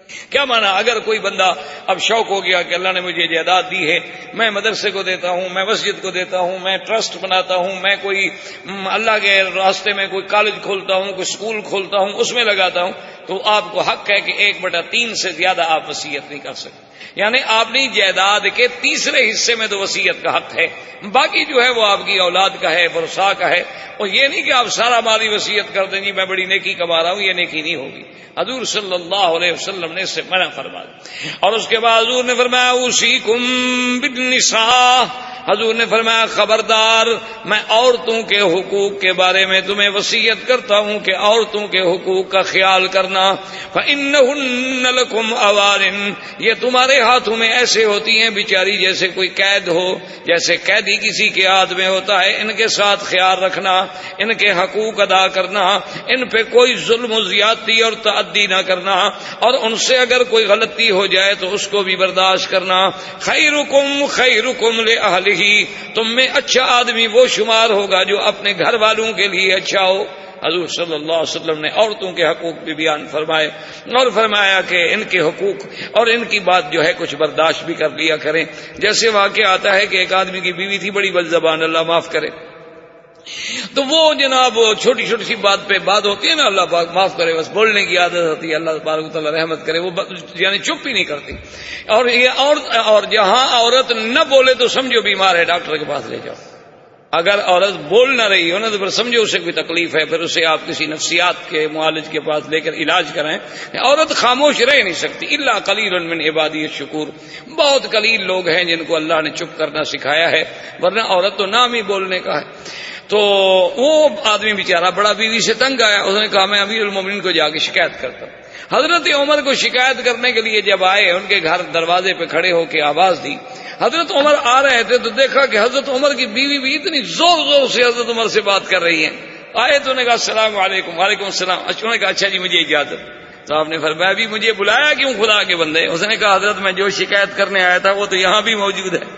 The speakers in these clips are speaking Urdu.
کیا مانا؟ اگر کوئی بندہ اب شوق ہو گیا کہ اللہ نے مجھے جائیداد دی ہے، میں مدرسے کو دیتا ہوں، میں مسجد کو دیتا ہوں، میں ٹرسٹ بناتا ہوں، میں کوئی اللہ کے راستے میں کوئی کالج کھولتا ہوں، کوئی اسکول کھولتا ہوں، اس میں لگاتا ہوں، تو آپ کو حق ہے کہ 1/3 سے زیادہ آپ وصیت نہیں کر سکتے. یعنی اپنی جائیداد کے تیسرے حصے میں تو وصیت کا حق ہے، باقی جو ہے وہ آپ کی اولاد کا ہے، ورثاء کا ہے. اور یہ نہیں کہ آپ سارا مالی وصیت کر دیں جی میں بڑی نیکی کما رہا ہوں، یہ نیکی نہیں ہوگی. حضور صلی اللہ علیہ وسلم نے اس سے منع فرمایا. اور اس کے بعد حضور نے فرمایا اوصیکم بالنساء، حضور نے فرمایا خبردار میں عورتوں کے حقوق کے بارے میں تمہیں وصیت کرتا ہوں کہ عورتوں کے حقوق کا خیال کرنا. فإنہن لکم اوارن، یہ تمہارے ہاتھوں میں ایسے ہوتی ہیں بیچاری جیسے کوئی قید ہو، جیسے قیدی کسی کے ہاتھ میں ہوتا ہے. ان کے ساتھ خیال رکھنا، ان کے حقوق ادا کرنا، ان پہ کوئی ظلم و زیادتی اور تعدی نہ کرنا، اور ان سے اگر کوئی غلطی ہو جائے تو اس کو بھی برداشت کرنا. خیرکم خیرکم لأہلہ، تم میں اچھا آدمی وہ شمار ہوگا جو اپنے گھر والوں کے لیے اچھا ہو. حضور صلی اللہ علیہ وسلم نے عورتوں کے حقوق بھی بیان فرمائے اور فرمایا کہ ان کے حقوق اور ان کی بات جو ہے کچھ برداشت بھی کر لیا کریں. جیسے واقعہ آتا ہے کہ ایک آدمی کی بیوی تھی بڑی بد زبان، اللہ معاف کرے، تو وہ جناب چھوٹی چھوٹی سی بات پہ بات ہوتی ہے نا، اللہ پاک معاف کرے، بس بولنے کی عادت ہوتی ہے، اللہ تبارک و تعالی رحمت کرے، وہ یعنی چپ ہی نہیں کرتی. اور جہاں عورت نہ بولے تو سمجھو بیمار ہے، ڈاکٹر کے پاس لے جاؤ. اگر عورت بول نہ رہی ہو نا تو پھر سمجھو اسے کوئی تکلیف ہے، پھر اسے آپ کسی نفسیات کے معالج کے پاس لے کر علاج کرائیں. عورت خاموش رہ نہیں سکتی. الا قلیل من عبادی الشکور، بہت قلیل لوگ ہیں جن کو اللہ نے چپ کرنا سکھایا ہے، ورنہ عورت تو نام ہی بولنے کا ہے. تو وہ آدمی بیچارہ بڑا بیوی سے تنگ آیا، اس نے کہا میں امیر المومنین کو جا کے شکایت کرتا ہوں. حضرت عمر کو شکایت کرنے کے لیے جب آئے، ان کے گھر دروازے پہ کھڑے ہو کے آواز دی. حضرت عمر آ رہے تھے تو دیکھا کہ حضرت عمر کی بیوی بھی اتنی زور زور سے حضرت عمر سے بات کر رہی ہیں. آئے تو نے کہا السلام علیکم. وعلیکم السلام. انہوں نے کہا اچھا جی مجھے اجازت. تو آپ نے فرمایا ابھی مجھے بلایا کیوں خدا کے بندے؟ اس نے کہا حضرت میں جو شکایت کرنے آیا تھا وہ تو یہاں بھی موجود ہے.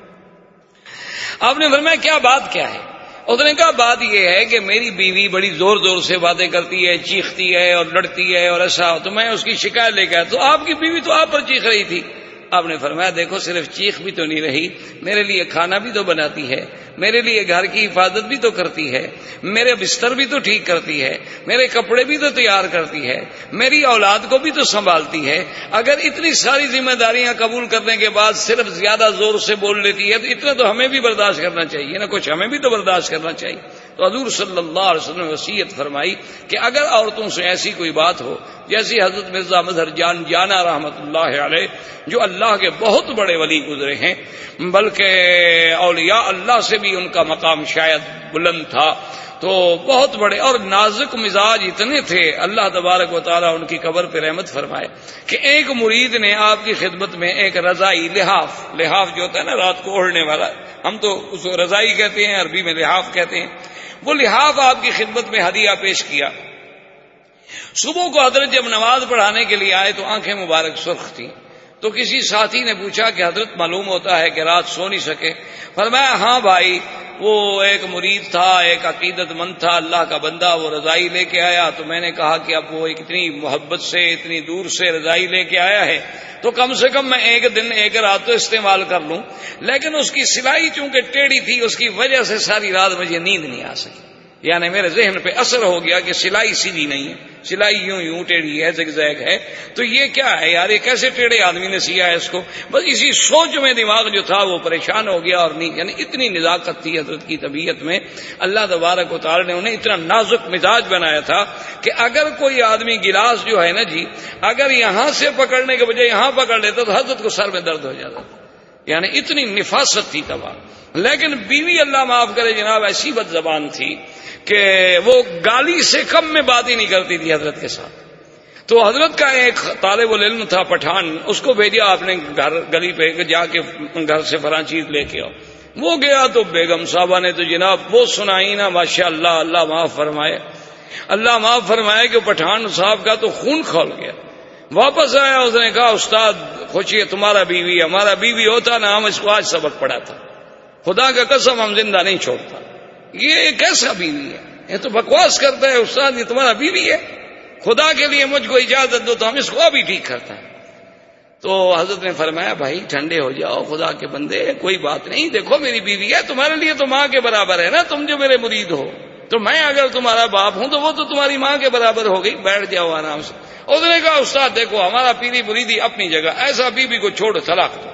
آپ نے فرمایا کیا بات کیا ہے؟ اس نے کہا بات یہ ہے کہ میری بیوی بڑی زور زور سے باتیں کرتی ہے، چیختی ہے اور لڑتی ہے اور ایسا، تو میں اس کی شکایت لے کے آیا. تو آپ کی بیوی تو آپ پر چیخ رہی تھی. آپ نے فرمایا دیکھو صرف چیخ بھی تو نہیں رہی، میرے لیے کھانا بھی تو بناتی ہے، میرے لیے گھر کی حفاظت بھی تو کرتی ہے، میرے بستر بھی تو ٹھیک کرتی ہے، میرے کپڑے بھی تو تیار کرتی ہے، میری اولاد کو بھی تو سنبھالتی ہے. اگر اتنی ساری ذمہ داریاں قبول کرنے کے بعد صرف زیادہ زور سے بول لیتی ہے تو اتنا تو ہمیں بھی برداشت کرنا چاہیے نا، کچھ ہمیں بھی تو برداشت کرنا چاہیے. تو حضور صلی اللہ علیہ وسلم نے وصیت فرمائی کہ اگر عورتوں سے ایسی کوئی بات ہو، جیسی حضرت مرزا مظہر جان جانا رحمت اللہ علیہ جو اللہ کے بہت بڑے ولی گزرے ہیں، بلکہ اولیاء اللہ سے بھی ان کا مقام شاید بلند تھا، تو بہت بڑے اور نازک مزاج اتنے تھے، اللہ تبارک و تعالیٰ ان کی قبر پہ رحمت فرمائے کہ ایک مرید نے آپ کی خدمت میں ایک رضائی لحاف جو ہوتا ہے نا رات کو اوڑھنے والا، ہم تو اس کو رضائی کہتے ہیں، عربی میں لحاف کہتے ہیں، وہ لحاف آپ کی خدمت میں ہدیہ پیش کیا. صبح کو حضرت جب نماز پڑھانے کے لیے آئے تو آنکھیں مبارک سرخ تھیں. تو کسی ساتھی نے پوچھا کہ حضرت معلوم ہوتا ہے کہ رات سو نہیں سکے. فرمایا ہاں بھائی، وہ ایک مرید تھا، ایک عقیدت مند تھا، اللہ کا بندہ، وہ رضائی لے کے آیا تو میں نے کہا کہ اب وہ اتنی محبت سے اتنی دور سے رضائی لے کے آیا ہے تو کم سے کم میں ایک دن ایک رات تو استعمال کر لوں. لیکن اس کی سلائی چونکہ ٹیڑھی تھی اس کی وجہ سے ساری رات مجھے نیند نہیں آ سکی. یعنی میرے ذہن پہ اثر ہو گیا کہ سلائی سیدھی نہیں ہے، سلائی یوں ٹیڑھی ہے، زگزیگ ہے، تو یہ کیا ہے یار، یہ کیسے ٹیڑھے آدمی نے سیا ہے اس کو. بس اسی سوچ میں دماغ جو تھا وہ پریشان ہو گیا. اور نہیں یعنی اتنی نزاکت تھی حضرت کی طبیعت میں، اللہ تبارک و تعالی نے انہیں اتنا نازک مزاج بنایا تھا کہ اگر کوئی آدمی گلاس جو ہے نا جی اگر یہاں سے پکڑنے کے بجائے یہاں پکڑ لیتا تو حضرت کو سر میں درد ہو جاتا. یعنی اتنی نفاست تھی تباہ. لیکن بیوی اللہ معاف کرے جناب ایسی بد زبان تھی کہ وہ گالی سے کم میں بات ہی نہیں کرتی تھی حضرت کے ساتھ. تو حضرت کا ایک طالب العلم تھا پٹھان، اس کو بھیجا آپ نے گھر گلی پہ جا کے گھر سے فلاں چیز لے کے آؤ. وہ گیا تو بیگم صاحبہ نے تو جناب وہ سنائی نا ماشاء اللہ، اللہ معاف فرمائے، اللہ معاف فرمائے کہ پٹھان صاحب کا تو خون کھول گیا. واپس آیا، اس نے کہا استاد خوشی ہے تمہارا بیوی، ہمارا بیوی ہوتا نا ہم اس کو آج سبق پڑھاتا، خدا کا قسم ہم زندہ نہیں چھوڑتا. یہ کیسا بیوی ہے، یہ تو بکواس کرتا ہے استاد، یہ تمہارا بیوی ہے. خدا کے لیے مجھ کو اجازت دو تو ہم اس کو ابھی ٹھیک کرتے ہیں۔ تو حضرت نے فرمایا بھائی ٹھنڈے ہو جاؤ، خدا کے بندے کوئی بات نہیں، دیکھو میری بیوی ہے، تمہارے لیے تو ماں کے برابر ہے نا، تم جو میرے مرید ہو، تو میں اگر تمہارا باپ ہوں تو وہ تو تمہاری ماں کے برابر ہو گئی، بیٹھ جاؤ آرام سے۔ اس نے کہا استاد دیکھو ہمارا پیری مریدی اپنی جگہ، ایسا بیوی کو چھوڑ طلاق دو۔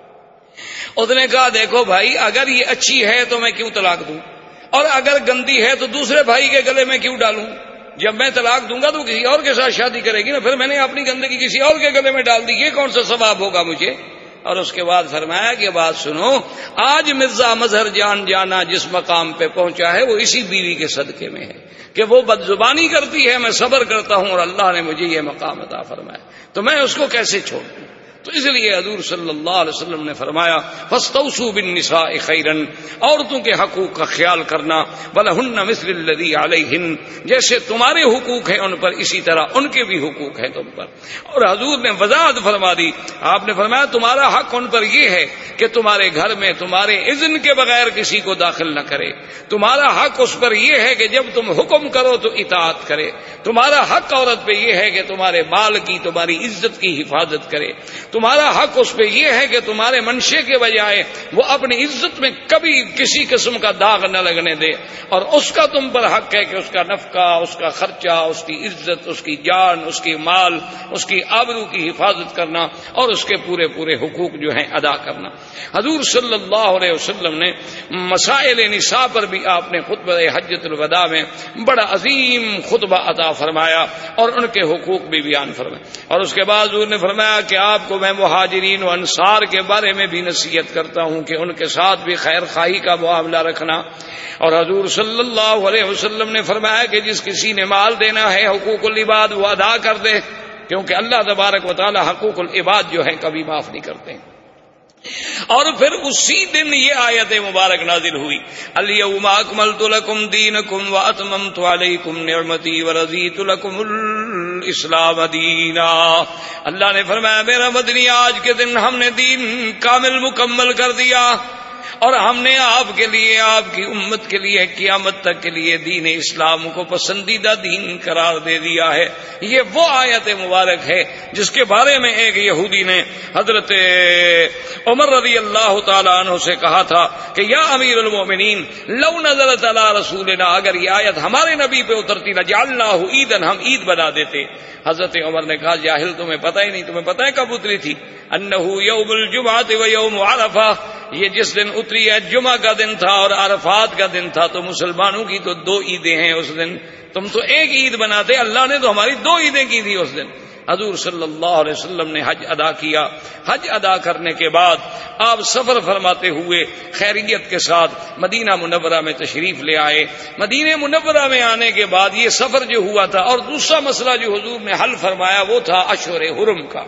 اس نے کہا دیکھو بھائی اگر یہ اچھی ہے تو میں کیوں طلاق دوں، اور اگر گندی ہے تو دوسرے بھائی کے گلے میں کیوں ڈالوں؟ جب میں طلاق دوں گا تو کسی اور کے ساتھ شادی کرے گی نا، پھر میں نے اپنی گندگی کسی اور کے گلے میں ڈال دی، یہ کون سا ثواب ہوگا مجھے؟ اور اس کے بعد فرمایا کہ بات سنو، آج مرزا مظہر جان جانا جس مقام پہ پہنچا ہے وہ اسی بیوی کے صدقے میں ہے کہ وہ بد زبانی کرتی ہے، میں صبر کرتا ہوں اور اللہ نے مجھے یہ مقام عطا فرمایا، تو میں اس کو کیسے چھوڑ دوں؟ تو اس لیے حضور صلی اللہ علیہ وسلم نے فرمایا فاستوصوا بالنساء خیرا، عورتوں کے حقوق کا خیال کرنا، ولہن مثل الذی علیہن، جیسے تمہارے حقوق ہیں ان پر اسی طرح ان کے بھی حقوق ہیں تم پر۔ اور حضور نے وضاحت فرما دی، آپ نے فرمایا تمہارا حق ان پر یہ ہے کہ تمہارے گھر میں تمہارے اذن کے بغیر کسی کو داخل نہ کرے، تمہارا حق اس پر یہ ہے کہ جب تم حکم کرو تو اطاعت کرے، تمہارا حق عورت پہ یہ ہے کہ تمہارے مال کی تمہاری عزت کی حفاظت کرے، تمہارا حق اس پہ یہ ہے کہ تمہارے منشے کے بجائے وہ اپنی عزت میں کبھی کسی قسم کا داغ نہ لگنے دے، اور اس کا تم پر حق ہے کہ اس کا نفقہ، اس کا خرچہ، اس کی عزت، اس کی جان، اس کی مال، اس کی آبرو کی حفاظت کرنا اور اس کے پورے پورے حقوق جو ہیں ادا کرنا۔ حضور صلی اللہ علیہ وسلم نے مسائل نساء پر بھی آپ نے خطبہ حجۃ الوداع میں بڑا عظیم خطبہ عطا فرمایا اور ان کے حقوق بھی بیان فرمائے، اور اس کے بعد حضور نے فرمایا کہ آپ کو میں مہاجرین و انصار کے بارے میں بھی نصیحت کرتا ہوں کہ ان کے ساتھ بھی خیر خواہی کا معاملہ رکھنا۔ اور حضور صلی اللہ علیہ وسلم نے فرمایا کہ جس کسی نے مال دینا ہے حقوق العباد وہ ادا کر دے، کیونکہ اللہ تبارک و تعالی حقوق العباد جو ہیں کبھی معاف نہیں کرتے ہیں۔ اور پھر اسی دن یہ آیت مبارک نازل ہوئی، الیوم اکملت لکم دینکم واتممت علیکم نعمتی ورضیت لکم الاسلام دینا۔ اللہ نے فرمایا میرا مدنی آج کے دن ہم نے دین کامل مکمل کر دیا، اور ہم نے آپ کے لیے، آپ کی امت کے لیے، قیامت تک کے لیے دین اسلام کو پسندیدہ دین قرار دے دیا ہے۔ یہ وہ آیت مبارک ہے جس کے بارے میں ایک یہودی نے حضرت عمر رضی اللہ تعالیٰ عنہ سے کہا تھا کہ یا امیر المومنین لو نزلت علی رسولنا، اگر یہ آیت ہمارے نبی پہ اترتی لجعلناہ عیداً، ہم عید بنا دیتے۔ حضرت عمر نے کہا جاہل تمہیں پتہ ہی نہیں، تمہیں پتہ ہے کب اتری تھی؟ انہ یوم الجمعۃ و یوم عرفہ، یہ جس دن اتری ہے جمعہ کا دن تھا اور عرفات کا دن تھا، تو مسلمانوں کی تو دو عیدیں ہیں اس دن، تم تو ایک عید بناتے، اللہ نے تو ہماری دو عیدیں کی تھی اس دن۔ حضور صلی اللہ علیہ وسلم نے حج ادا کیا، حج ادا کرنے کے بعد آپ سفر فرماتے ہوئے خیریت کے ساتھ مدینہ منورہ میں تشریف لے آئے۔ مدینہ منورہ میں آنے کے بعد یہ سفر جو ہوا تھا، اور دوسرا مسئلہ جو حضور نے حل فرمایا وہ تھا اشہر حرم کا۔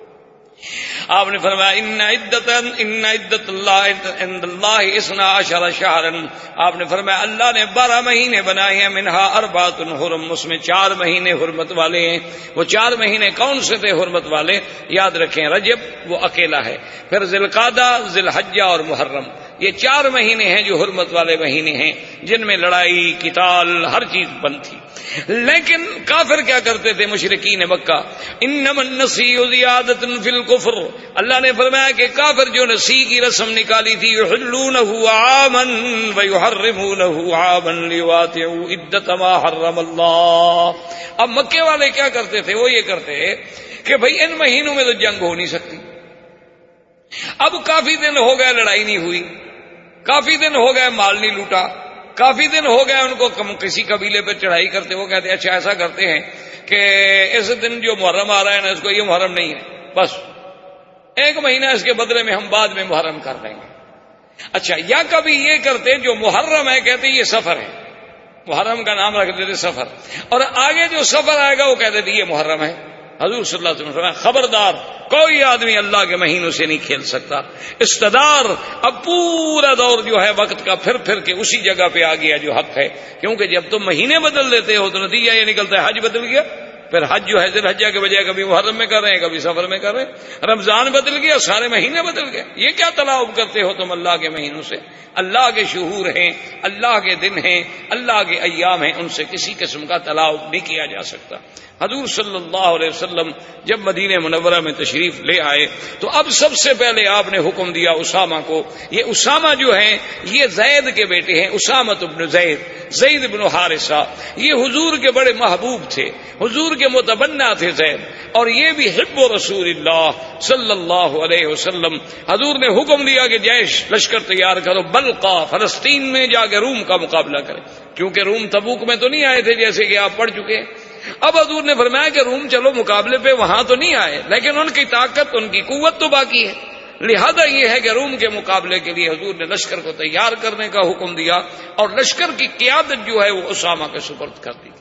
آپ نے فرمایا ان عدت اللہ عند اللہ 12 شہرا، آپ نے فرمایا اللہ نے 12 مہینے بنائے ہیں، منہا اربعۃ حرم، اس میں 4 مہینے حرمت والے ہیں۔ وہ 4 مہینے کون سے تھے حرمت والے؟ یاد رکھیں، رجب وہ اکیلا ہے، پھر ذی القعدہ، ذی الحجہ اور محرم، یہ 4 مہینے ہیں جو حرمت والے مہینے ہیں، جن میں لڑائی، قتال، ہر چیز بند تھی۔ لیکن کافر کیا کرتے تھے مشرکین مکہ؟ انما النسیء زیادۃ فی الکفر، اللہ نے فرمایا کہ کافر جو نسی کی رسم نکالی تھی، یحلونہ عاما ویحرمونہ عاما لیواطئوا عدۃ ما حرم اللہ۔ اب مکے والے کیا کرتے تھے؟ وہ یہ کرتے کہ بھئی ان مہینوں میں تو جنگ ہو نہیں سکتی، اب کافی دن ہو گئے لڑائی نہیں ہوئی، کافی دن ہو گئے مال نہیں لوٹا، کافی دن ہو گئے ان کو کسی قبیلے پہ چڑھائی کرتے، وہ کہتے اچھا ایسا کرتے ہیں کہ اس دن جو محرم آ رہا ہے نا اس کو یہ محرم نہیں ہے، بس 1 مہینہ اس کے بدلے میں ہم بعد میں محرم کر دیں گے۔ اچھا، یا کبھی یہ کرتے جو محرم ہے کہتے یہ سفر ہے، محرم کا نام رکھ دیتے سفر، اور آگے جو سفر آئے گا وہ کہتے تھے یہ محرم ہے۔ حضور صلی اللہ علیہ وسلم فرمایا خبردار، کوئی آدمی اللہ کے مہینوں سے نہیں کھیل سکتا۔ استدار، اب پورا دور جو ہے وقت کا پھر پھر کے اسی جگہ پہ آ گیا جو حق ہے، کیونکہ جب تم مہینے بدل دیتے ہو تو نتیجہ یہ نکلتا ہے حج بدل گیا، پھر حج جو ہے ذی الحجہ کے بجائے کبھی محرم میں کر رہے ہیں، کبھی سفر میں کر رہے ہیں، رمضان بدل گیا، سارے مہینے بدل گئے۔ یہ کیا تلاعب کرتے ہو تم اللہ کے مہینوں سے؟ اللہ کے شہور ہیں، اللہ کے دن ہیں، اللہ کے ایام ہیں، ان سے کسی قسم کا تلاعب نہیں کیا جا سکتا۔ حضور صلی اللہ علیہ وسلم جب مدینہ منورہ میں تشریف لے آئے تو اب سب سے پہلے آپ نے حکم دیا اسامہ کو. یہ اسامہ جو ہیں یہ زید کے بیٹے ہیں, اسامہ بن زید بن حارثہ. یہ حضور کے بڑے محبوب تھے, حضور کے متبنہ تھے زید, اور یہ بھی حب رسول اللہ صلی اللہ علیہ وسلم. حضور نے حکم دیا کہ جیش لشکر تیار کرو, بلقا فلسطین میں جا کے روم کا مقابلہ کریں, کیونکہ روم تبوک میں تو نہیں آئے تھے جیسے کہ آپ پڑھ چکے. اب حضور نے فرمایا کہ روم چلو مقابلے پہ, وہاں تو نہیں آئے لیکن ان کی طاقت ان کی قوت تو باقی ہے. لہذا یہ ہے کہ روم کے مقابلے کے لیے حضور نے لشکر کو تیار کرنے کا حکم دیا, اور لشکر کی قیادت جو ہے وہ اسامہ کے سپرد کر دی.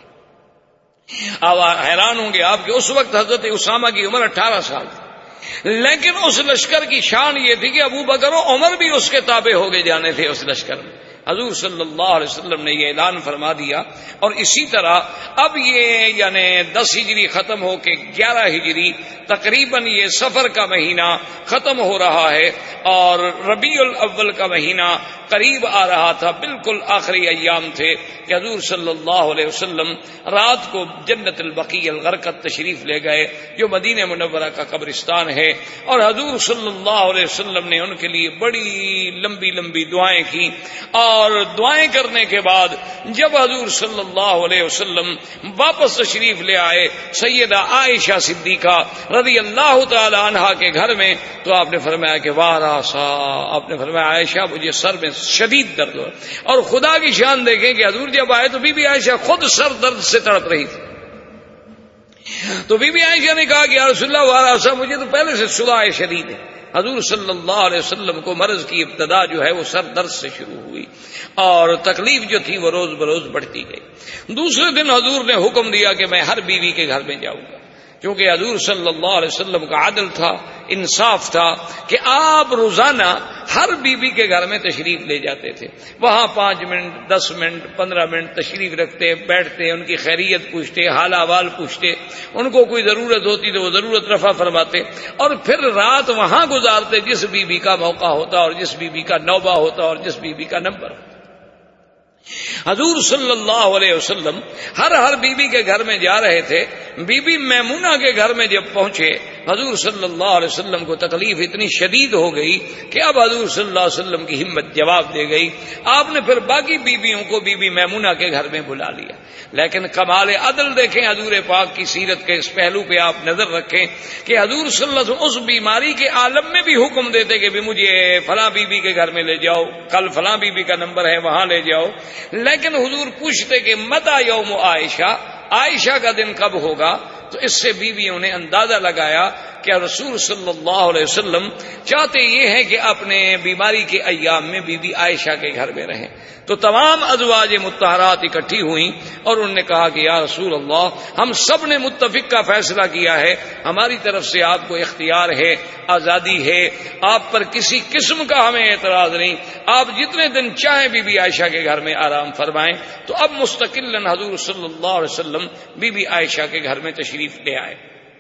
اب حیران ہوں گے آپ کہ اس وقت حضرت اسامہ کی عمر 18 سال تھی, لیکن اس لشکر کی شان یہ تھی کہ ابو بکر و عمر بھی اس کے تابع ہو گئے جانے تھے اس لشکر میں. حضور صلی اللہ علیہ وسلم نے یہ اعلان فرما دیا, اور اسی طرح اب یہ یعنی 10 ہجری ختم ہو کے 11 ہجری تقریباً یہ سفر کا مہینہ ختم ہو رہا ہے, اور ربیع الاول کا مہینہ قریب آ رہا تھا. بالکل آخری ایام تھے کہ حضور صلی اللہ علیہ وسلم رات کو جنت البقیع الغرقد تشریف لے گئے, جو مدینہ منورہ کا قبرستان ہے, اور حضور صلی اللہ علیہ وسلم نے ان کے لیے بڑی لمبی لمبی دعائیں کی. اور دعائیں کرنے کے بعد جب حضور صلی اللہ علیہ وسلم واپس تشریف لے آئے سیدہ عائشہ صدیقہ رضی اللہ تعالی عنہا کے گھر میں, تو آپ نے فرمایا کہ واراسا, آپ نے فرمایا عائشہ مجھے سر میں شدید درد ہو. اور خدا کی شان دیکھیں کہ حضور جب آئے تو بی بی عائشہ خود سر درد سے تڑپ رہی تھی. تو بی بی عائشہ نے کہا کہ یا رسول اللہ واراسا, مجھے تو پہلے سے صداع شدید ہے. حضور صلی اللہ علیہ وسلم کو مرض کی ابتدا جو ہے وہ سر درد سے شروع ہوئی, اور تکلیف جو تھی وہ روز بروز بڑھتی گئی. دوسرے دن حضور نے حکم دیا کہ میں ہر بیوی کے گھر میں جاؤں گا, کیونکہ حضور صلی اللہ علیہ وسلم کا عدل تھا, انصاف تھا کہ آپ روزانہ ہر بیوی کے گھر میں تشریف لے جاتے تھے. وہاں 5 منٹ 10 منٹ 15 منٹ تشریف رکھتے, بیٹھتے, ان کی خیریت پوچھتے, حال احوال پوچھتے, ان کو کوئی ضرورت ہوتی تو وہ ضرورت رفع فرماتے, اور پھر رات وہاں گزارتے جس بیوی کا موقع ہوتا اور جس بیوی کا نوبہ ہوتا اور جس بیوی کا نمبر ہوتا. حضور صلی اللہ علیہ وسلم ہر بیوی کے گھر میں جا رہے تھے. بی بی میمونہ کے گھر میں جب پہنچے حضور صلی اللہ علیہ وسلم کو تکلیف اتنی شدید ہو گئی کہ اب حضور صلی اللہ علیہ وسلم کی ہمت جواب دے گئی. آپ نے پھر باقی بیویوں کو بی بی میمونہ کے گھر میں بلا لیا. لیکن کمال عدل دیکھیں حضور پاک کی سیرت کے اس پہلو پہ آپ نظر رکھیں کہ حضور صلی اللہ علیہ وسلم اس بیماری کے عالم میں بھی حکم دیتے کہ بھی مجھے فلاں بیوی کے گھر میں لے جاؤ, کل فلاں بیوی کا نمبر ہے وہاں لے جاؤ. لیکن حضور پوچھتے کہ متی یوم عائشہ, عائشہ کا دن کب ہوگا, تو اس سے بیویوں نے اندازہ لگایا کہ رسول صلی اللہ علیہ وسلم چاہتے یہ ہے کہ اپنے بیماری کے ایام میں بی بی عائشہ کے گھر میں رہیں. تو تمام ازواج مطہرات اکٹھی ہوئیں اور انہوں نے کہا کہ یا رسول اللہ, ہم سب نے متفق کا فیصلہ کیا ہے, ہماری طرف سے آپ کو اختیار ہے, آزادی ہے, آپ پر کسی قسم کا ہمیں اعتراض نہیں, آپ جتنے دن چاہیں بی بی عائشہ کے گھر میں آرام فرمائیں. تو اب مستقلاً حضور صلی اللہ علیہ وسلم بی بی عائشہ کے گھر میں تشریف لے آئے.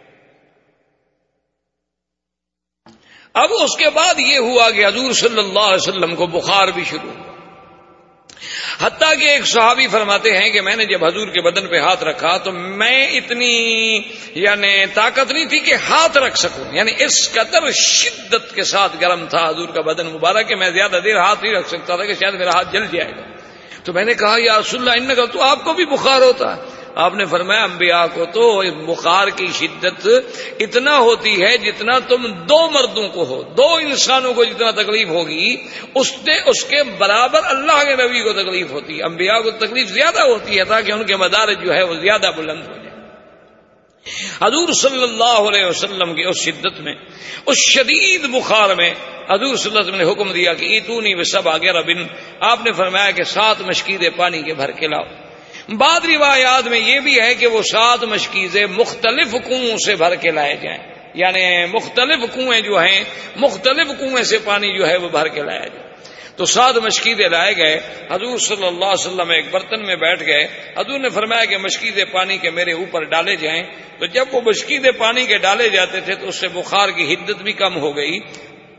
اب اس کے بعد یہ ہوا کہ حضور صلی اللہ علیہ وسلم کو بخار بھی شروع ہوا, حتیٰ کہ ایک صحابی فرماتے ہیں کہ میں نے جب حضور کے بدن پہ ہاتھ رکھا تو میں اتنی یعنی طاقت نہیں تھی کہ ہاتھ رکھ سکوں, یعنی اس قدر شدت کے ساتھ گرم تھا حضور کا بدن مبارک کہ میں زیادہ دیر ہاتھ نہیں رکھ سکتا تھا کہ شاید میرا ہاتھ جل جائے گا. تو میں نے کہا یا رسول اللہ انکا, تو آپ کو بھی بخار ہوتا ہے؟ آپ نے فرمایا انبیاء کو تو بخار کی شدت اتنا ہوتی ہے جتنا تم 2 مردوں کو ہو, 2 انسانوں کو جتنا تکلیف ہوگی اس کے برابر اللہ کے نبی کو تکلیف ہوتی ہے. انبیاء کو تکلیف زیادہ ہوتی ہے تاکہ ان کے مدارج جو ہے وہ زیادہ بلند ہو جائے. حضور صلی اللہ علیہ وسلم کی اس شدت میں, اس شدید بخار میں حضور صلی اللہ علیہ وسلم نے حکم دیا کہ ایتونی بسبع غرب, آپ نے فرمایا کہ 7 مشکیزیں پانی کے بھر کے لاؤ. بعض روایات میں یہ بھی ہے کہ وہ 7 مشکیزیں مختلف کنویں سے بھر کے لائے جائیں, یعنی مختلف کنویں جو ہیں مختلف کنویں سے پانی جو ہے وہ بھر کے لایا جائے. تو 7 مشکیزیں لائے گئے. حضور صلی اللہ علیہ وسلم ایک برتن میں بیٹھ گئے. حضور نے فرمایا کہ مشکیزیں پانی کے میرے اوپر ڈالے جائیں. تو جب وہ مشکیزیں پانی کے ڈالے جاتے تھے تو اس سے بخار کی حدت بھی کم ہو گئی,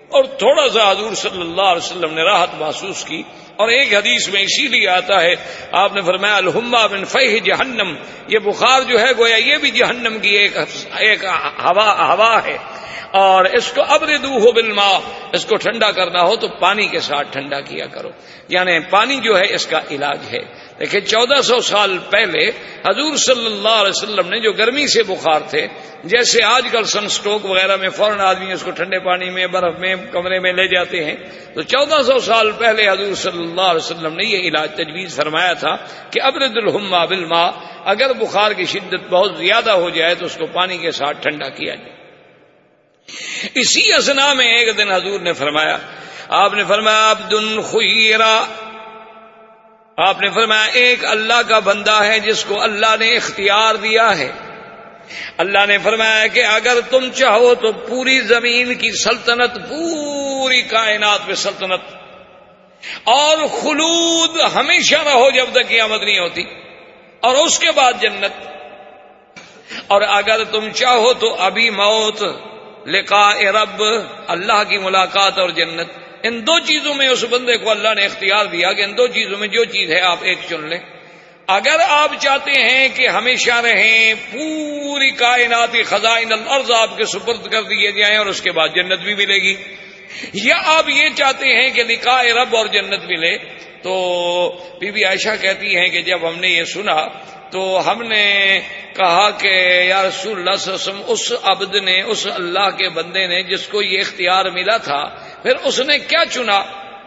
اور تھوڑا سا حضور صلی اللہ علیہ وسلم نے راحت محسوس کی. اور ایک حدیث میں اسی لیے آتا ہے، آپ نے فرمایا الحمہ من فیح جہنم، یہ بخار جو ہے گویا یہ بھی جہنم کی ایک ہوا ہے، اور اس کو ابردوہ بالماء، اس کو ٹھنڈا کرنا ہو تو پانی کے ساتھ ٹھنڈا کیا کرو، یعنی پانی جو ہے اس کا علاج ہے. دیکھیں 1400 سال پہلے حضور صلی اللہ علیہ وسلم نے جو گرمی سے بخار تھے، جیسے آج کل سن سٹروک وغیرہ میں فوراً آدمی اس کو ٹھنڈے پانی میں برف میں کمرے میں لے جاتے ہیں، تو 1400 سال پہلے حضور صلی اللہ علیہ وسلم نے یہ علاج تجویز فرمایا تھا کہ ابرد الحمى بالماء، اگر بخار کی شدت بہت زیادہ ہو جائے تو اس کو پانی کے ساتھ ٹھنڈا کیا جائے. اسی اثنا میں ایک دن حضور نے فرمایا، آپ نے فرمایا عبد خیرا، آپ نے فرمایا ایک اللہ کا بندہ ہے جس کو اللہ نے اختیار دیا ہے. اللہ نے فرمایا کہ اگر تم چاہو تو پوری زمین کی سلطنت، پوری کائنات میں سلطنت، اور خلود ہمیشہ رہو جب تک قیامت نہیں ہوتی، اور اس کے بعد جنت. اور اگر تم چاہو تو ابھی موت، لقاء رب، اللہ کی ملاقات اور جنت، ان دو چیزوں میں اس بندے کو اللہ نے اختیار دیا کہ ان دو چیزوں میں جو چیز ہے آپ ایک چن لیں. اگر آپ چاہتے ہیں کہ ہمیشہ رہیں، پوری کائناتی خزائن الارض آپ کے سپرد کر دیے جائیں اور اس کے بعد جنت بھی ملے گی، یا آپ یہ چاہتے ہیں کہ لقاء رب اور جنت ملے. تو بی بی عائشہ کہتی ہیں کہ جب ہم نے یہ سنا تو ہم نے کہا کہ یا رسول اللہ صلی اللہ علیہ وسلم، اس عبد نے، اس اللہ کے بندے نے جس کو یہ اختیار ملا تھا، پھر اس نے کیا چنا؟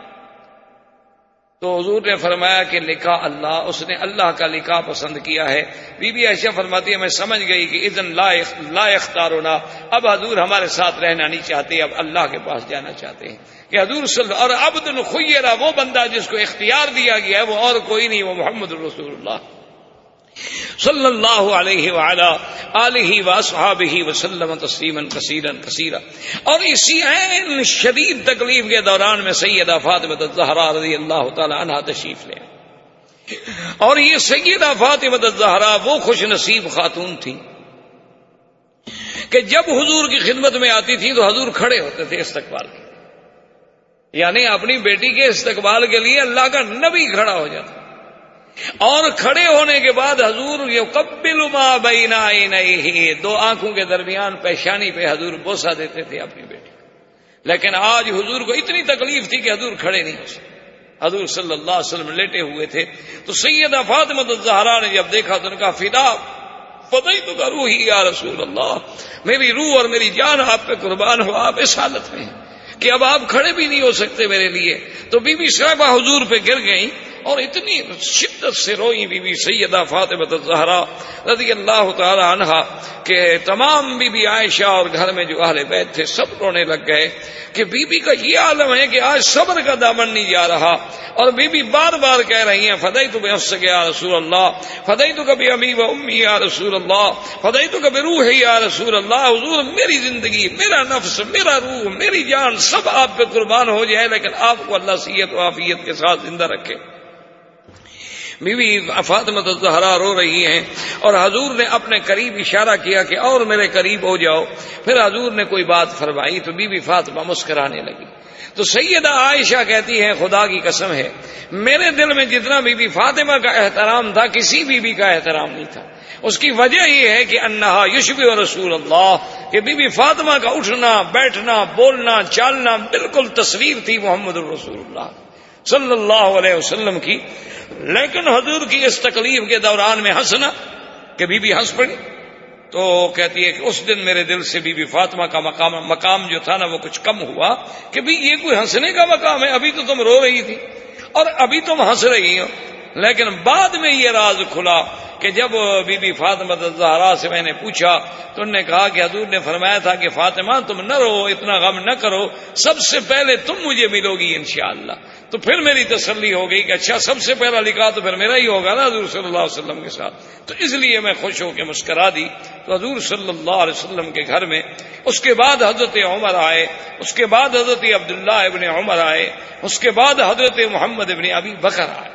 تو حضور نے فرمایا کہ لکھا اللہ، اس نے اللہ کا لکھا پسند کیا ہے. بی بی عائشہ فرماتی ہے میں سمجھ گئی کہ اذن لا اختارنا، اب حضور ہمارے ساتھ رہنا نہیں چاہتے، اب اللہ کے پاس جانا چاہتے ہیں. کہ حضور اور عبد خیرہ، وہ بندہ جس کو اختیار دیا گیا ہے وہ اور کوئی نہیں، وہ محمد رسول اللہ صلی اللہ علیہ وعلا آلہ واصحابہ وسلم تسلیما کثیرا کثیرا. اور اسی عین شدید تکلیف کے دوران میں سیدہ فاطمہ الزہرا رضی اللہ تعالی عنہا تشریف لے. اور یہ سیدہ فاطمہ الزہرا وہ خوش نصیب خاتون تھی کہ جب حضور کی خدمت میں آتی تھی تو حضور کھڑے ہوتے تھے استقبال کے، یعنی اپنی بیٹی کے استقبال کے لیے اللہ کا نبی کھڑا ہو جاتا، اور کھڑے ہونے کے بعد حضور یقبل ما بین عینیہ، دو آنکھوں کے درمیان پیشانی پہ حضور بوسہ دیتے تھے اپنی بیٹی کو. لیکن آج حضور کو اتنی تکلیف تھی کہ حضور کھڑے نہیں ہو سکتے، حضور صلی اللہ علیہ وسلم لیٹے ہوئے تھے. تو سیدہ فاطمہ الزہرا نے جب دیکھا تو ان کا فدا فدیتک روحی یا رسول اللہ، میری روح اور میری جان آپ پہ قربان ہو، آپ اس حالت میں ہیں کہ اب آپ کھڑے بھی نہیں ہو سکتے میرے لیے. تو بی بی صاحبہ حضور پہ گر گئیں اور اتنی شدت سے روئی بی بی سیدہ فاطمہ الزہرا رضی اللہ تعالی عنہا کہ تمام بی بی عائشہ اور گھر میں جو اہل بیت تھے سب رونے لگ گئے کہ بی بی کا یہ عالم ہے کہ آج صبر کا دامن نہیں جا رہا. اور بی بی بار بار کہہ رہی ہیں فدیتک بنفسک یا رسول اللہ، فدیتک بابی و امی یا رسول اللہ، فدیتک بروحی یا رسول اللہ. حضور میری زندگی، میرا نفس، میرا روح، میری جان سب آپ پہ قربان ہو جائے، لیکن آپ کو اللہ صحت و عافیت کے ساتھ زندہ رکھے. بی بی فاطمہ الزہرا رو رہی ہیں اور حضور نے اپنے قریب اشارہ کیا کہ اور میرے قریب ہو جاؤ. پھر حضور نے کوئی بات فرمائی تو بی بی فاطمہ مسکرانے لگی. تو سیدہ عائشہ کہتی ہیں خدا کی قسم ہے میرے دل میں جتنا بی بی فاطمہ کا احترام تھا کسی بی بی کا احترام نہیں تھا. اس کی وجہ یہ ہے کہ انہا یشبہ رسول اللہ، کہ بی بی فاطمہ کا اٹھنا بیٹھنا بولنا چالنا بالکل تصویر تھی محمد الرسول اللہ صلی اللہ علیہ وسلم کی. لیکن حضور کی اس تکلیف کے دوران میں ہنسنا کہ بی بی ہنس پڑی. تو کہتی ہے کہ اس دن میرے دل سے بی بی فاطمہ کا مقام جو تھا نا وہ کچھ کم ہوا کہ بھی یہ کوئی ہنسنے کا مقام ہے، ابھی تو تم رو رہی تھی اور ابھی تم ہنس رہی ہو. لیکن بعد میں یہ راز کھلا کہ جب بی بی فاطمہ الزہرا سے میں نے پوچھا تو انہوں نے کہا کہ حضور نے فرمایا تھا کہ فاطمہ تم نہ رو، اتنا غم نہ کرو، سب سے پہلے تم مجھے ملو گی انشاءاللہ. تو پھر میری تسلی ہو گئی کہ اچھا سب سے پہلا لکھا تو پھر میرا ہی ہوگا نا حضور صلی اللہ علیہ وسلم کے ساتھ. تو اس لیے میں خوش ہو کے مسکرا دی. تو حضور صلی اللہ علیہ وسلم کے گھر میں اس کے بعد حضرت عمر آئے، اس کے بعد حضرت عبداللہ ابن عمر آئے، اس کے بعد حضرت محمد ابن ابی بکر آئے.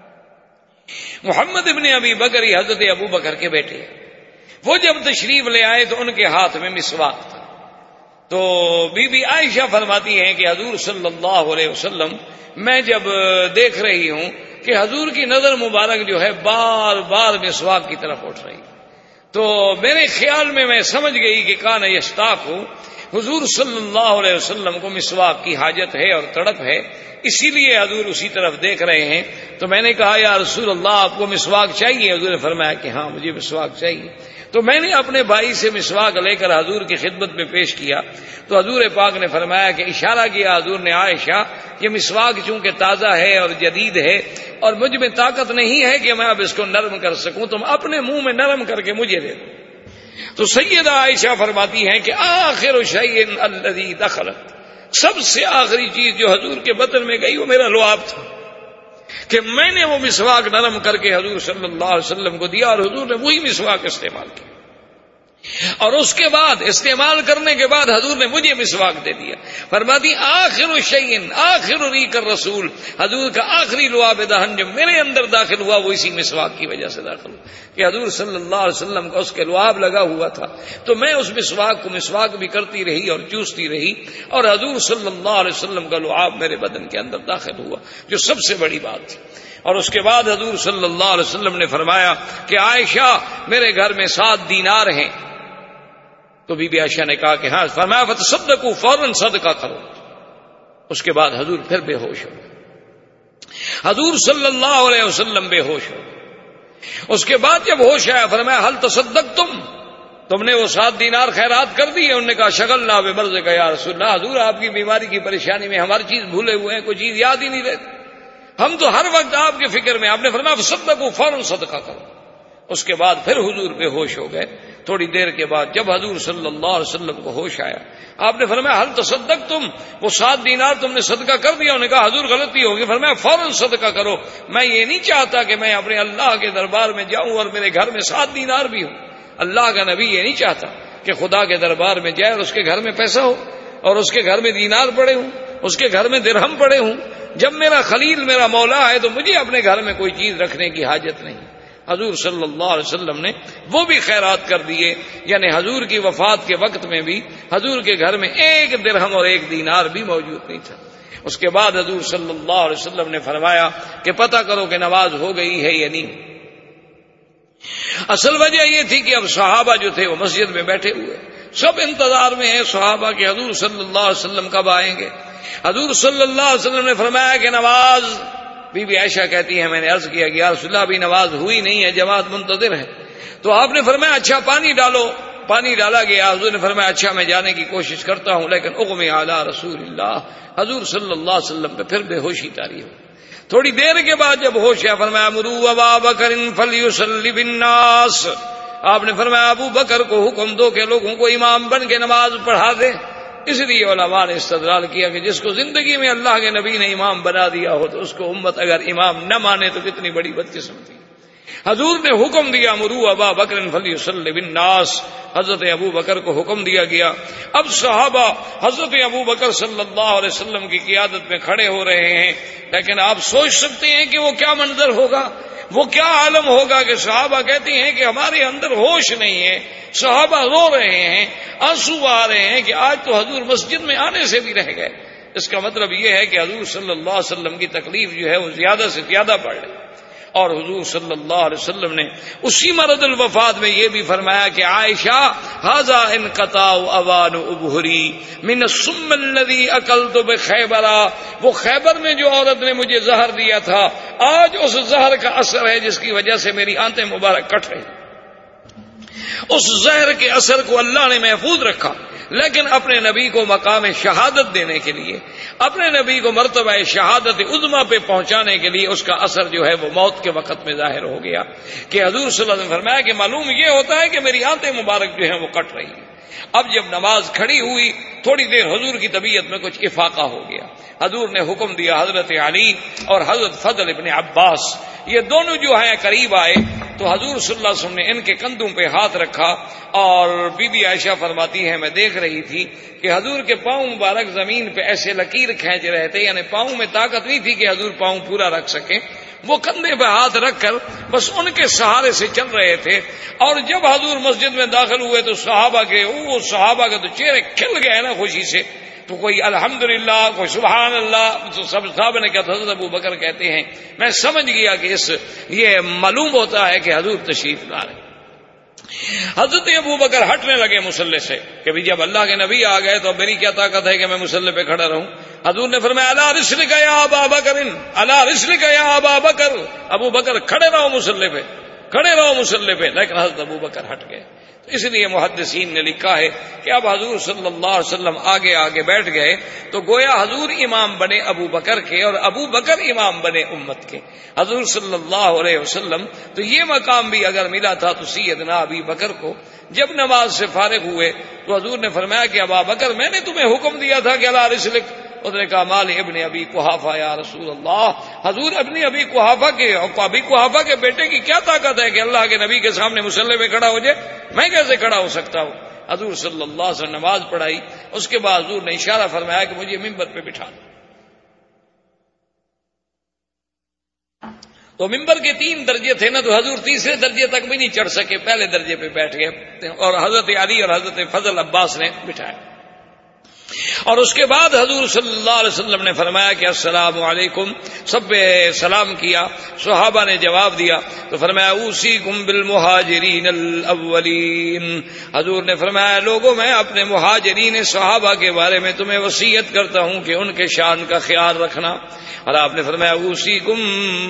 محمد ابن ابی بکر ہی حضرت ابو بکر کے بیٹے. وہ جب تشریف لے آئے تو ان کے ہاتھ میں مسواک تھا. تو بی بی عائشہ فرماتی ہیں کہ حضور صلی اللہ علیہ وسلم میں جب دیکھ رہی ہوں کہ حضور کی نظر مبارک جو ہے بار بار مسواک کی طرف اٹھ رہی، تو میرے خیال میں سمجھ گئی کہ کان یشتاق ہوں، حضور صلی اللہ علیہ وسلم کو مسواک کی حاجت ہے اور تڑپ ہے، اسی لیے حضور اسی طرف دیکھ رہے ہیں۔ تو میں نے کہا یا رسول اللہ آپ کو مسواک چاہیے؟ حضور نے فرمایا کہ ہاں مجھے مسواک چاہیے۔ تو میں نے اپنے بھائی سے مسواک لے کر حضور کی خدمت میں پیش کیا، تو حضور پاک نے فرمایا کہ اشارہ کیا حضور نے عائشہ یہ مسواک چونکہ تازہ ہے اور جدید ہے اور مجھ میں طاقت نہیں ہے کہ میں اب اس کو نرم کر سکوں، تم اپنے منہ میں نرم کر کے مجھے دے دو۔ تو سیدہ عائشہ فرماتی ہیں کہ آخر شیء الذی دخلت، سب سے آخری چیز جو حضور کے بطن میں گئی وہ میرا لعاب تھا، کہ میں نے وہ مسواک نرم کر کے حضور صلی اللہ علیہ وسلم کو دیا اور حضور نے وہی مسواک استعمال کیا، اور اس کے بعد استعمال کرنے کے بعد حضور نے مجھے مسواک دے دیا۔ فرماتی آخر شیء آخر ریق الرسول، حضور کا آخری لعاب دہن جو میرے اندر داخل ہوا وہ اسی مسواک کی وجہ سے داخل ہوا، کہ حضور صلی اللہ علیہ وسلم کا اس کے لعاب لگا ہوا تھا، تو میں اس مسواک کو مسواک بھی کرتی رہی اور چوستی رہی، اور حضور صلی اللہ علیہ وسلم کا لعاب میرے بدن کے اندر داخل ہوا، جو سب سے بڑی بات تھی۔ اور اس کے بعد حضور صلی اللہ علیہ وسلم نے فرمایا کہ عائشہ میرے گھر میں 7 دینار ہیں، تو بی بی عائشہ نے کہا کہ ہاں، فرمایا فتصدقوا، فوراً صدقہ کرو۔ اس کے بعد حضور پھر بے ہوش ہو گئے، حضور صلی اللہ علیہ وسلم بے ہوش ہو گئے۔ اس کے بعد جب ہوش آیا فرمایا حل تصدقتم، تم نے وہ 7 دینار خیرات کر دی ہے؟ انہوں نے کہا شغلنا بمرضک یا رسول اللہ، حضور آپ کی بیماری کی پریشانی میں ہماری چیز بھولے ہوئے ہیں، کوئی چیز یاد ہی نہیں رہتی، ہم تو ہر وقت آپ کی فکر میں۔ آپ نے فرمایا فتصدقوا، فوراً صدقہ کرو۔ اس کے بعد پھر حضور بے ہوش ہو گئے۔ تھوڑی دیر کے بعد جب حضور صلی اللہ علیہ وسلم کو ہوش آیا، آپ نے فرمایا حل تصدقتم، وہ 7 دینار تم نے صدقہ کر دیا؟ انہوں نے کہا حضور غلطی ہوگی۔ فرمایا فوراً صدقہ کرو، میں یہ نہیں چاہتا کہ میں اپنے اللہ کے دربار میں جاؤں اور میرے گھر میں 7 دینار بھی ہوں۔ اللہ کا نبی یہ نہیں چاہتا کہ خدا کے دربار میں جائے اور اس کے گھر میں پیسہ ہو اور اس کے گھر میں دینار پڑے ہوں، اس کے گھر میں درہم پڑے ہوں۔ جب میرا خلیل میرا مولا ہے تو مجھے اپنے گھر میں کوئی چیز رکھنے کی حاجت نہیں۔ حضور صلی اللہ علیہ وسلم نے وہ بھی خیرات کر دیے، یعنی حضور کی وفات کے وقت میں بھی حضور کے گھر میں 1 درہم اور 1 دینار بھی موجود نہیں تھا۔ اس کے بعد حضور صلی اللہ علیہ وسلم نے فرمایا کہ پتہ کرو کہ نماز ہو گئی ہے یا نہیں۔ اصل وجہ یہ تھی کہ اب صحابہ جو تھے وہ مسجد میں بیٹھے ہوئے، سب انتظار میں ہیں صحابہ کہ حضور صلی اللہ علیہ وسلم کب آئیں گے۔ حضور صلی اللہ علیہ وسلم نے فرمایا کہ نماز، بی بی عائشہ کہتی ہے میں نے عرض کیا کہ یا رسول اللہ ابھی نماز ہوئی نہیں ہے، جماعت منتظر ہے۔ تو آپ نے فرمایا اچھا پانی ڈالو، پانی ڈالا گیا۔ حضور نے فرمایا اچھا میں جانے کی کوشش کرتا ہوں، لیکن اغمی علی رسول اللہ، حضور صلی اللہ علیہ وسلم پہ پھر بے ہوشی طاری ہو۔ تھوڑی دیر کے بعد جب ہوش آیا فرمایا امروا ابا بکر فلیصلی بالناس، آپ نے فرمایا ابو بکر کو حکم دو کہ لوگوں کو امام بن کے نماز پڑھا دے۔ اس لیے علماء نے استدلال کیا کہ جس کو زندگی میں اللہ کے نبی نے امام بنا دیا ہو تو اس کو امت اگر امام نہ مانے تو کتنی بڑی بدقسمتی۔ حضور نے حکم دیا مروا ابا بکر فلیصلی بالناس، حضرت ابو بکر کو حکم دیا گیا۔ اب صحابہ حضرت ابو بکر صلی اللہ علیہ وسلم کی قیادت میں کھڑے ہو رہے ہیں، لیکن آپ سوچ سکتے ہیں کہ وہ کیا منظر ہوگا، وہ کیا عالم ہوگا کہ صحابہ کہتے ہیں کہ ہمارے اندر ہوش نہیں ہے، صحابہ رو رہے ہیں، آنسو آ رہے ہیں کہ آج تو حضور مسجد میں آنے سے بھی رہ گئے۔ اس کا مطلب یہ ہے کہ حضور صلی اللہ علیہ وسلم کی تکلیف جو ہے وہ زیادہ سے زیادہ بڑھ رہی۔ اور حضور صلی اللہ علیہ وسلم نے اسی مرض الوفات میں یہ بھی فرمایا کہ عائشہ ھذا انقطاع اوان ابہری من السم الذی اکلت بخیبر، وہ خیبر میں جو عورت نے مجھے زہر دیا تھا آج اس زہر کا اثر ہے جس کی وجہ سے میری آنتیں مبارک کٹ رہی۔ اس زہر کے اثر کو اللہ نے محفوظ رکھا، لیکن اپنے نبی کو مقام شہادت دینے کے لیے، اپنے نبی کو مرتبہ شہادت عظمیٰ پہ پہنچانے کے لیے اس کا اثر جو ہے وہ موت کے وقت میں ظاہر ہو گیا کہ حضور صلی اللہ علیہ وسلم نے فرمایا کہ معلوم یہ ہوتا ہے کہ میری آنتیں مبارک جو ہیں وہ کٹ رہی ہیں۔ اب جب نماز کھڑی ہوئی تھوڑی دیر حضور کی طبیعت میں کچھ افاقہ ہو گیا۔ حضور نے حکم دیا حضرت علی اور حضرت فضل ابن عباس، یہ دونوں جو ہیں قریب آئے تو حضور صلی اللہ علیہ وسلم نے ان کے کندھوں پہ ہاتھ رکھا، اور بی بی عائشہ فرماتی ہے میں دیکھ رہی تھی کہ حضور کے پاؤں مبارک زمین پہ ایسے لکیر کھینچ رہے تھے، یعنی پاؤں میں طاقت نہیں تھی کہ حضور پاؤں پورا رکھ سکیں، وہ کندھے پہ ہاتھ رکھ کر بس ان کے سہارے سے چل رہے تھے۔ اور جب حضور مسجد میں داخل ہوئے تو صحابہ کے تو چہرے کھل گئے نا خوشی سے، تو کوئی الحمدللہ، کوئی سبحان اللہ، تو سب صحابہ نے کہا حضرت ابو بکر کہتے ہیں میں سمجھ گیا کہ یہ معلوم ہوتا ہے کہ حضور تشریف لا رہے۔ حضرت ابو بکر ہٹنے لگے مصلی سے کہ بھی جب اللہ کے نبی آ گئے تو میری کیا طاقت ہے کہ میں مصلی پہ کھڑا رہوں۔ حضور نے فرمایا الا رسلک یا ابا بکر، الا رسلک یا ابا بکر، ابو بکر کھڑے رہو مصلی پہ، کھڑے رہو مصلی پہ، لیکن حضرت ابو بکر ہٹ گئے۔ اس لیے محدثین نے لکھا ہے کہ اب حضور صلی اللہ علیہ وسلم آگے آگے بیٹھ گئے تو گویا حضور امام بنے ابو بکر کے اور ابو بکر امام بنے امت کے۔ حضور صلی اللہ علیہ وسلم تو یہ مقام بھی اگر ملا تھا تو سیدنا ابی بکر کو جب نماز سے فارغ ہوئے تو حضور نے فرمایا کہ ابا بکر میں نے تمہیں حکم دیا تھا کہ الا رسلک، اس نے کہا مال ابن ابی قحافہ یا رسول اللہ، حضور ابن ابی قحافہ کے بیٹے کی کیا طاقت ہے کہ اللہ کے نبی کے سامنے مصلی پہ کھڑا ہو جائے، میں کیسے کھڑا ہو سکتا ہوں۔ حضور صلی اللہ علیہ وسلم نماز پڑھائی، اس کے بعد حضور نے اشارہ فرمایا کہ مجھے ممبر پہ بٹھا دو۔ تو ممبر کے 3 درجے تھے نا، تو حضور تیسرے درجے تک بھی نہیں چڑھ سکے، پہلے درجے پہ بیٹھ گئے اور حضرت علی اور حضرت فضل عباس نے بٹھایا۔ اور اس کے بعد حضور صلی اللہ علیہ وسلم نے فرمایا کہ السلام علیکم، سب سلام کیا، صحابہ نے جواب دیا تو فرمایا اوصیکم بالمہاجرین الاولین، حضور نے فرمایا لوگوں میں اپنے مہاجرین صحابہ کے بارے میں تمہیں وصیت کرتا ہوں کہ ان کے شان کا خیال رکھنا۔ اور آپ نے فرمایا اوصیکم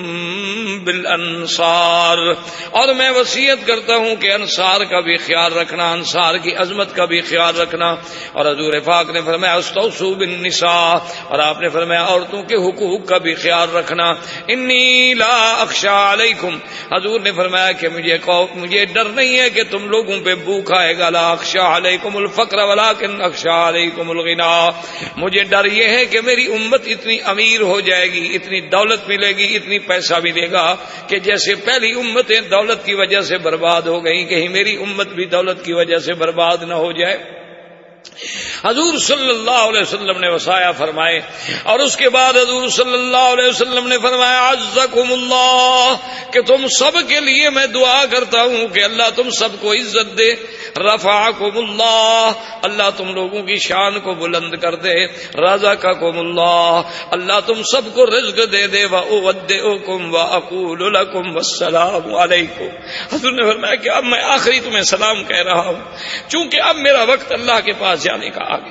بالانصار، اور میں وصیت کرتا ہوں کہ انصار کا بھی خیال رکھنا، انصار کی عظمت کا بھی خیال رکھنا۔ اور حضور پاک نے فرمایا استوصوا بالنساء، اور آپ نے فرمایا عورتوں کے حقوق کا بھی خیال رکھنا۔ انی لا اخشى علیکم، حضور نے فرمایا کہ مجھے ڈر نہیں ہے کہ تم لوگوں پہ بھوک آئے گا، لا اخشى علیکم الفقر ولکن اخشى علیکم الغنى، مجھے ڈر یہ ہے کہ میری امت اتنی امیر ہو جائے گی، اتنی دولت ملے گی، اتنی پیسہ ملے گا کہ جیسے پہلی امتیں دولت کی وجہ سے برباد ہو گئیں، کہیں میری امت بھی دولت کی وجہ سے برباد نہ ہو جائے۔ حضور صلی اللہ علیہ وسلم نے وصایا فرمائے، اور اس کے بعد حضور صلی اللہ علیہ وسلم نے فرمایا عزکم اللہ، کہ تم سب کے لیے میں دعا کرتا ہوں کہ اللہ تم سب کو عزت دے، رفعکم اللہ، اللہ تم لوگوں کی شان کو بلند کر دے، رزقکم اللہ، اللہ تم سب کو رزق دے دے، واودعکم واقول لکم والسلام علیکم۔ حضور نے فرمایا کہ اب میں آخری تمہیں سلام کہہ رہا ہوں، چونکہ اب میرا وقت اللہ کے پاس جانے کا آ گیا۔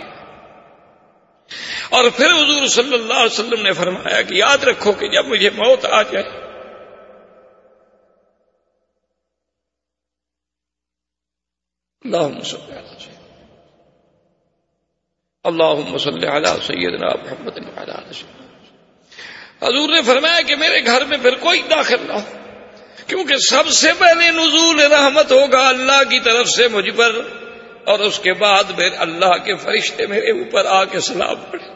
اور پھر حضور صلی اللہ علیہ وسلم نے فرمایا کہ یاد رکھو کہ جب مجھے موت آ جائے اللہم صلی علی سیدنا محمد وعلی آلہ سیدنا، حضور نے فرمایا کہ میرے گھر میں پھر کوئی داخل نہ ہو، کیونکہ سب سے پہلے نزول رحمت ہوگا اللہ کی طرف سے مجھ پر، اور اس کے بعد پھر اللہ کے فرشتے میرے اوپر آ کے سلام پڑھے۔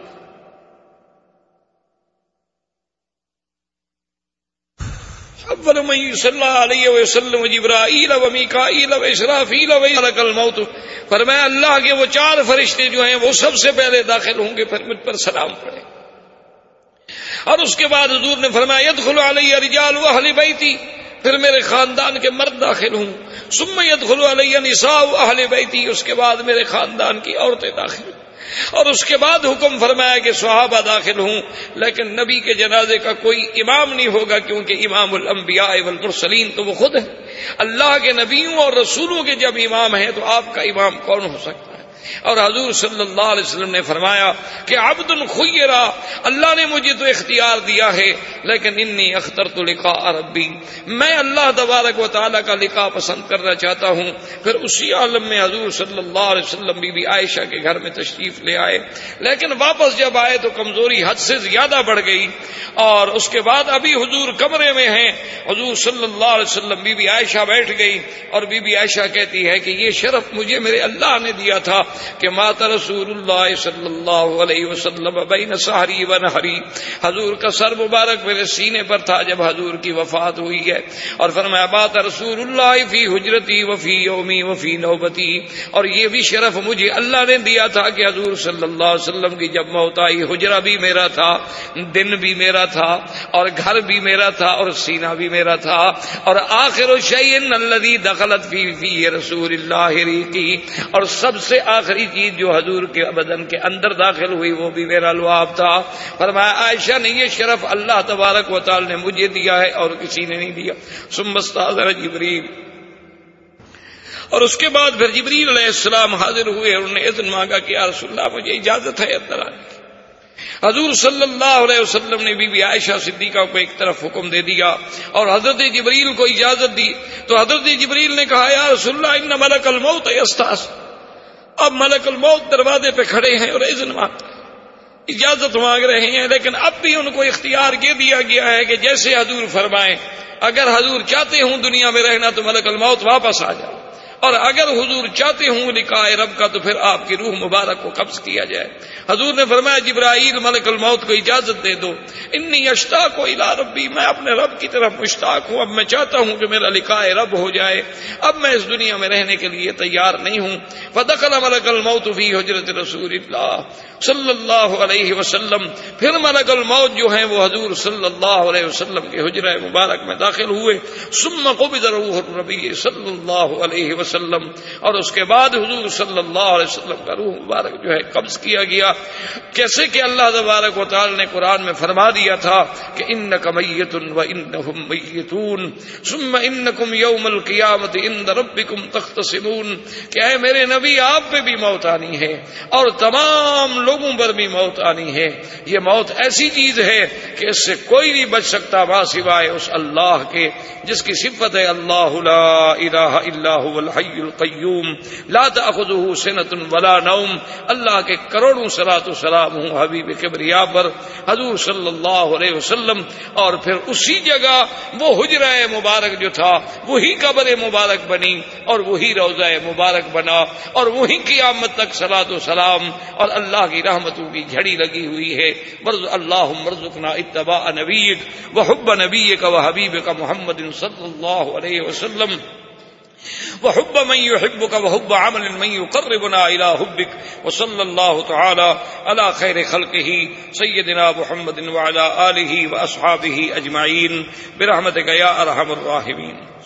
اول من صلی علیہ وسلم جبرائیل و میکائیل و اسرافیل و ملک الموت، فرمایا اللہ کے وہ 4 فرشتے جو ہیں وہ سب سے پہلے داخل ہوں گے، پھر مجھ پر سلام پڑھے۔ اور اس کے بعد حضور نے فرمایا یدخل علی رجال اہل بیتی، پھر میرے خاندان کے مرد داخل ہوں، ثم يدخل علی نساء اہل بیتی، اس کے بعد میرے خاندان کی عورتیں داخل ہوں۔ اور اس کے بعد حکم فرمایا کہ صحابہ داخل ہوں، لیکن نبی کے جنازے کا کوئی امام نہیں ہوگا، کیونکہ امام الانبیاء والمرسلین تو وہ خود ہے۔ اللہ کے نبیوں اور رسولوں کے جب امام ہیں تو آپ کا امام کون ہو سکتا ہے؟ اور حضور صلی اللہ علیہ وسلم نے فرمایا کہ عبد خیرا، اللہ نے مجھے تو اختیار دیا ہے، لیکن انی اخترت لقاء ربی، میں اللہ تبارک و تعالیٰ کا لقاء پسند کرنا چاہتا ہوں۔ پھر اسی عالم میں حضور صلی اللہ علیہ وسلم بی بی عائشہ کے گھر میں تشریف لے آئے، لیکن واپس جب آئے تو کمزوری حد سے زیادہ بڑھ گئی، اور اس کے بعد ابھی حضور کمرے میں ہیں، حضور صلی اللہ علیہ وسلم بی بی عائشہ بیٹھ گئی، اور بی بی عائشہ کہتی ہے کہ یہ شرف مجھے میرے اللہ نے دیا تھا کہ مات رسول اللہ صلی اللہ علیہ وسلم بین سحری و نحری، حضور کا سر مبارک میرے سینے پر تھا جب حضور کی وفات ہوئی ہے، اور فرمایا بات رسول اللہ فی حجرتی وفی یومی وفی نوبتی، اور یہ بھی شرف مجھے اللہ نے دیا تھا کہ حضور صلی اللہ علیہ وسلم کی جب موت آئی حجرہ بھی میرا تھا، دن بھی میرا تھا، اور گھر بھی میرا تھا، اور سینہ بھی میرا تھا، اور آخر شیء الذی دخلت فی رسول اللہ ریقی، اور سب سے آخری چیز جو حضور کے بدن کے اندر داخل ہوئی وہ بھی میرا لعاب تھا۔ فرمایا عائشہ نے یہ شرف اللہ تبارک و تعالی نے مجھے دیا ہے اور کسی نے نہیں دیا۔ ثم استأذن جبریل، اور اس کے بعد پھر جبریل علیہ السلام حاضر ہوئے اور انہوں نے اذن مانگا کہ یا رسول اللہ مجھے اجازت ہے اندر آنے کی۔ حضور صلی اللہ علیہ وسلم نے بی بی عائشہ صدیقہ کو ایک طرف حکم دے دیا اور حضرت جبریل کو اجازت دی، تو حضرت جبریل نے کہا یا رسول اللہ ان ملک الموت یستاذن، اب ملک الموت دروازے پہ کھڑے ہیں اور اذن اجازت مانگ رہے ہیں، لیکن اب بھی ان کو اختیار یہ دیا گیا ہے کہ جیسے حضور فرمائیں، اگر حضور چاہتے ہوں دنیا میں رہنا تو ملک الموت واپس آ جائے، اور اگر حضور چاہتے ہوں لقاء رب کا تو پھر آپ کی روح مبارک کو قبض کیا جائے۔ حضور نے فرمایا جبرائیل ملک الموت کو اجازت دے دو، انی اشتاق الی ربی، میں اپنے رب کی طرف مشتاق ہوں، اب میں چاہتا ہوں کہ میرا لقاء رب ہو جائے، اب میں اس دنیا میں رہنے کے لیے تیار نہیں ہوں۔ فدخل ملک الموت فی حجرۃ رسول اللہ صلی اللہ علیہ وسلم، پھر ملک الموت جو ہیں وہ حضور صلی اللہ علیہ وسلم کے حجرہ مبارک میں داخل ہوئے۔ ثم قبض روح النبی صلی اللہ علیہ وسلم، اور اس کے بعد حضور صلی اللہ علیہ وسلم کا روح مبارک جو ہے قبض کیا گیا، کیسے کہ اللہ تبارک و تعالی نے قرآن میں فرما دیا تھا کہ انک میت وانہم میتون ثم انکم یوم القیامۃ عند ربکم تختصمون، کہ اے میرے نبی آپ پہ بھی موت آنی ہے اور تمام لوگوں پر بھی موت آنی ہے۔ یہ موت ایسی چیز ہے کہ اس سے کوئی نہیں بچ سکتا ماں سوائے اس اللہ کے جس کی صفت ہے اللہ لا الہ الا هو الحی القیوم لا تأخذہ سنۃ ولا نوم۔ اللہ کے کروڑوں صلاۃ و سلام ہوں حبیب کبریا پر حضور صلی اللہ علیہ وسلم، اور پھر اسی جگہ وہ حجرہ مبارک جو تھا وہی قبر مبارک بنی اور وہی روضہ مبارک بنا اور وہی قیامت تک صلاۃ و سلام اور اللہ کی رحمتوں کی جھڑی لگی ہوئی ہے۔ اللہم ارزقنا اتباع نبیک وحب نبیک وحبیبک محمد صلی اللہ علیہ وسلم وحب من يحبك وحب عمل من يقربنا الى حبك وصلى الله تعالى على خير خلقه سيدنا محمد وعلى آله واصحابه اجمعين برحمتك يا ارحم الراحمين۔